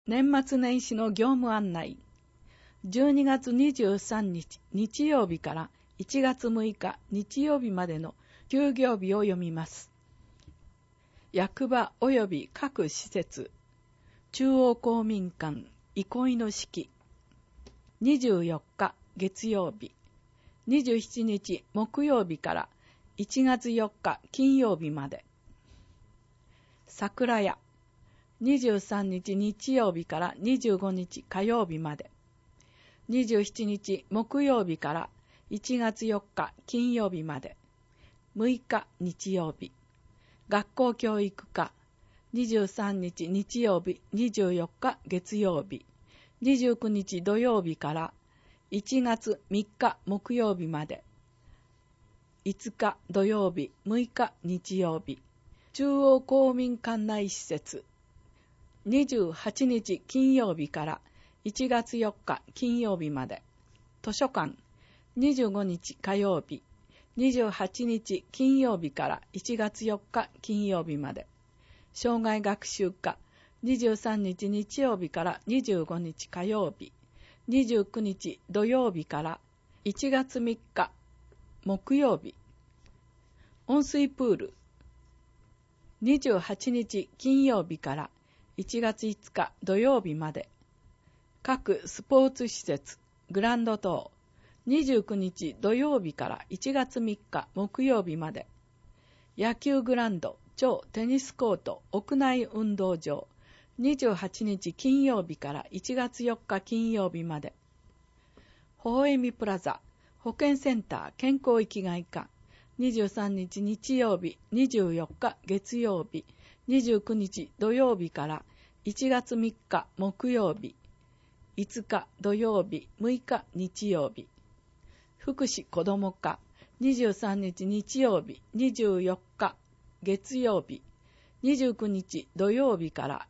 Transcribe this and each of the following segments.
年末年始の業務案内。12月23日日曜日から1月6日日曜日までの休業日を読みます。役場及び各施設、中央公民館憩いの式。24日月曜日、27日木曜日から1月4日金曜日まで。桜屋。23日日曜日から25日火曜日まで。27日木曜日から1月4日金曜日まで。6日日曜日。学校教育課。23日日曜日、24日月曜日。29日土曜日から1月3日木曜日まで。5日土曜日、6日日曜日。中央公民館内施設。28日金曜日から1月4日金曜日まで。図書館。25日火曜日、28日金曜日から1月4日金曜日まで。障害学習課。23日日曜日から25日火曜日、29日土曜日から1月3日木曜日。温水プール。28日金曜日から1月5日土曜日まで。各スポーツ施設、グランド島。29日土曜日から1月3日木曜日まで。野球グラウンド、超テニスコート、屋内運動場。28日金曜日から1月4日金曜日まで。微笑みプラザ、保健センター健康生きがい課。23日日曜日、24日月曜日、29日土曜日から1月3日木曜日、5日土曜日、6日日曜日。福祉子ども課。23日日曜日、24日月曜日、29日土曜日から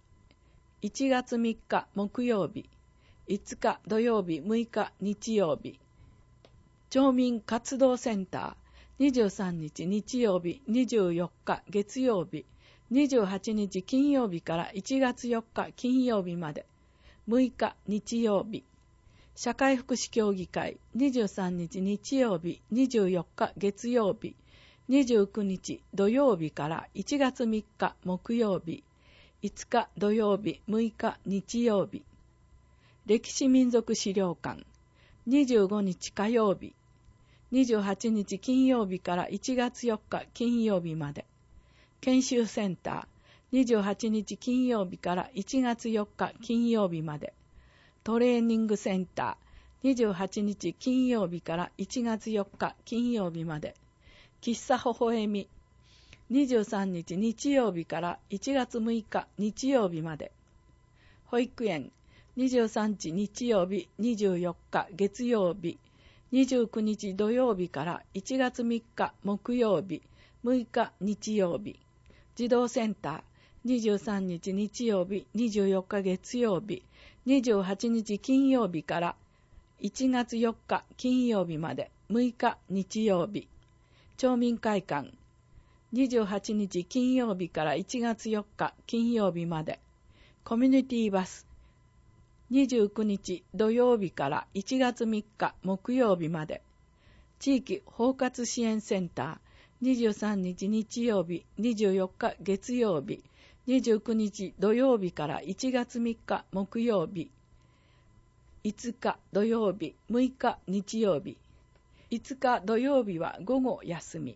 1月3日木曜日、5日土曜日、6日日曜日。町民活動センター。23日日曜日、24日月曜日、28日金曜日から1月4日金曜日まで。6日日曜日。社会福祉協議会。23日日曜日、24日月曜日、29日土曜日から1月3日木曜日、5日土曜日、6日日曜日。歴史民族資料館。25日火曜日、28日金曜日から1月4日金曜日まで。研修センター。28日金曜日から1月4日金曜日まで。トレーニングセンター。28日金曜日から1月4日金曜日まで。喫茶微笑み。23日日曜日から1月6日日曜日まで。保育園。23日日曜日、24日月曜日、29日土曜日から1月3日木曜日、6日日曜日。児童センター。23日日曜日、24日月曜日、28日金曜日から1月4日金曜日まで。6日日曜日。町民会館。28日金曜日から1月4日金曜日まで。コミュニティバス。29日土曜日から1月3日木曜日まで。地域包括支援センター。23日日曜日、24日月曜日、29日土曜日から1月3日木曜日、5日土曜日、6日日曜日。5日土曜日は午後休み。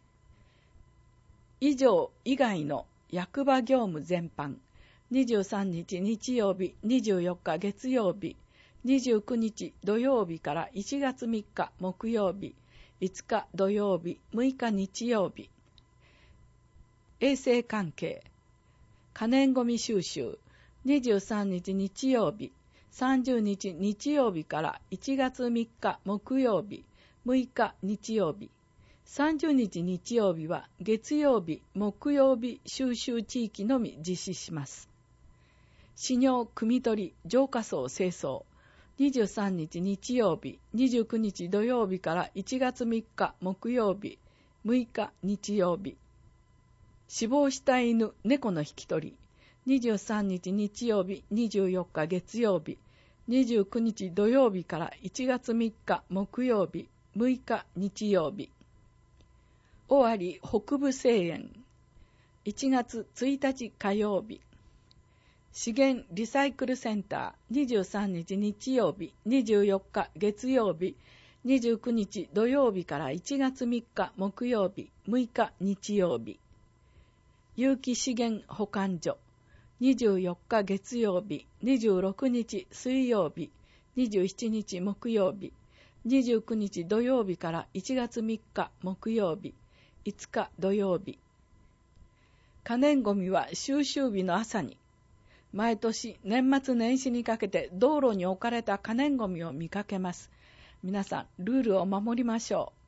以上以外の役場業務全般。23日日曜日、24日月曜日、29日土曜日から1月3日木曜日、5日土曜日、6日日曜日。衛生関係。可燃ごみ収集。23日日曜日、30日日曜日から1月3日木曜日、6日日曜日。30日日曜日は月曜日、木曜日収集地域のみ実施します。飼料汲み取り、浄化槽清掃。23日日曜日、29日土曜日から1月3日木曜日、6日日曜日。死亡した犬、猫の引き取り。 23日日曜日、24日月曜日、29日土曜日から1月3日木曜日、6日日曜日。尾張北部聖園、1月1日火曜日。資源リサイクルセンター、23日日曜日、24日月曜日、29日土曜日から1月3日木曜日、6日日曜日。有機資源保管所、24日月曜日、26日水曜日、27日木曜日、29日土曜日から1月3日木曜日、5日土曜日。可燃ごみは収集日の朝に。毎年年末年始にかけて道路に置かれた可燃ごみを見かけます。皆さん、ルールを守りましょう。